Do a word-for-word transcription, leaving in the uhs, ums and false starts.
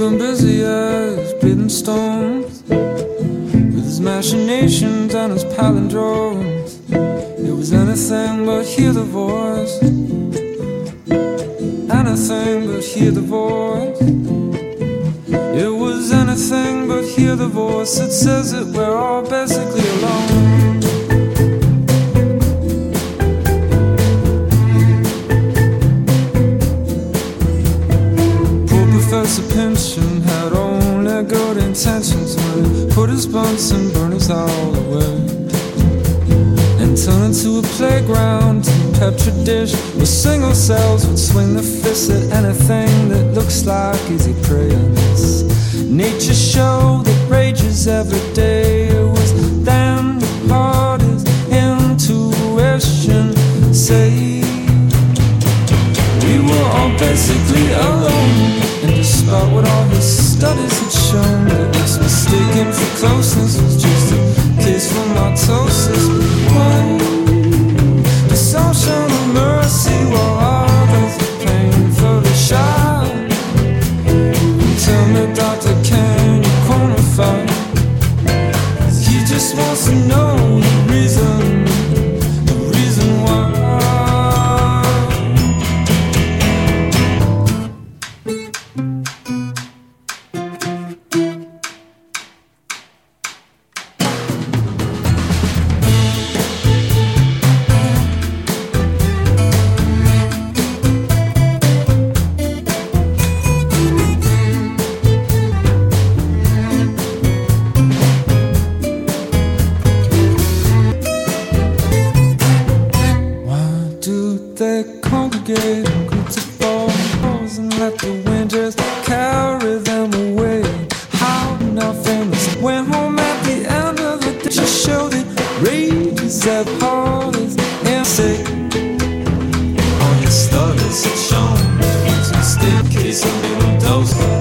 been busy as bleeding stones, with his machinations and his palindromes. It was anything but hear the voice, anything but hear the voice. It was anything but hear the voice that says that we're all basically alone. Poor Professor Pynchon had only good intentions when he put his Bunsen burners all away and turned into a playground, a petri dish where single cells would swing their fists at anything that looks like easy prey. And this nature show that rages every day, it was damn hard as intuition say. We were all basically alone, and despite what all his studies had shown, that this mistaken for closeness was just a case for mitosis. Why the some show no mercy while others are painfully shy? Tell me, doctor, can you quantify? 'Cause he just wants to know the reason, the reason why. All your studies have shown it's a mistake case of middle dose.